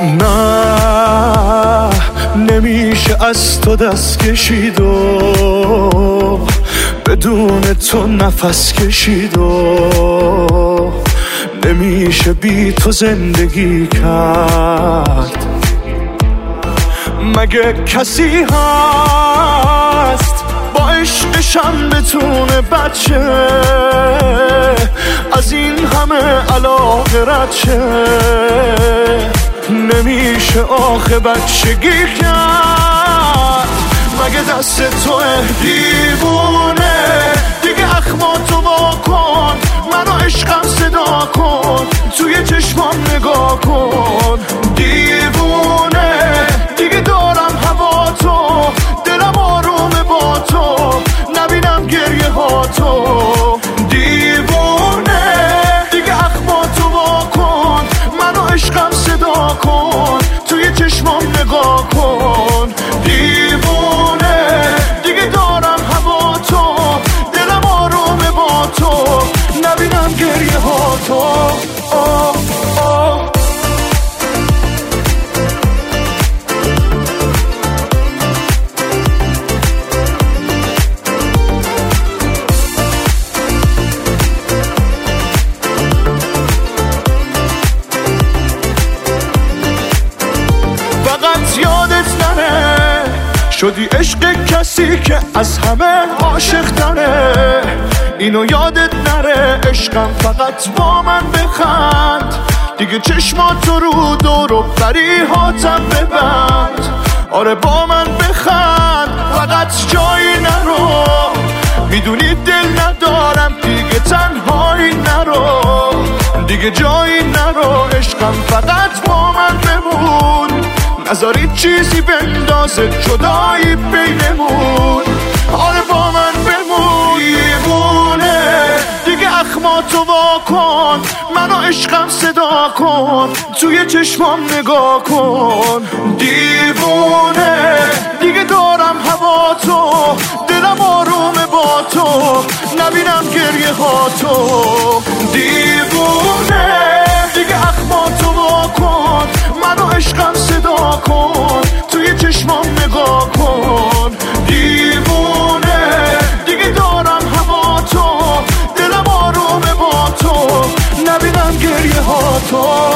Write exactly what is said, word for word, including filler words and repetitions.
نه نمیشه از تو دست کشید و بدون تو نفس کشید و نمیشه بی تو زندگی کرد. مگه کسی هست با عشقشم بتونه بچه از این همه علاقه رد شه؟ نمیشه آخه بچگی کرد. مگه دست تو دیوونه دیگه اخماتو وا کن، منو عشقم صدا کن، توی چشمام نگاه کن. دیوونه دیگه دارم هوا تو، دلم آرومه با تو، نبینم گریه ها تو. دیوونه دیگه اخماتو وا کن، منو عشقم صدا کن، توی چشمام نگاه کن. دیوونه دیگه دارم هوا تو، دلم آرومه با تو، نبینم گریه ها تو. آه آه. فقط یادت نره شدی عشق کسی که از همه عاشق تره. اینو یادت نره عشقم فقط با من بخند، دیگه چشماتو رو دور و بریهاتم ببند. آره با من بخند فقط جایی نرو، میدونی دل ندارم دیگه تنهایی نرو، دیگه جایی نرو. عشقم فقط با من بمون، نذاری چیزی بندازه جدایی بینمون. آره با من بمون. دیوونه دیگه اخماتو وا کن، منو عشقم صدا کن، توی چشمام نگاه کن. دیوونه دیگه دارم هوا تو، دلم آرومه با تو، نبینم گریه ها تو. دیوونه دیگه اخماتو وا کن، منو عشقم صدا کن، توی چشمام نگاه کن. دیوونه دیگه دارم هوا تو، دلم آرومه با تو، نبینم گریه ها تو.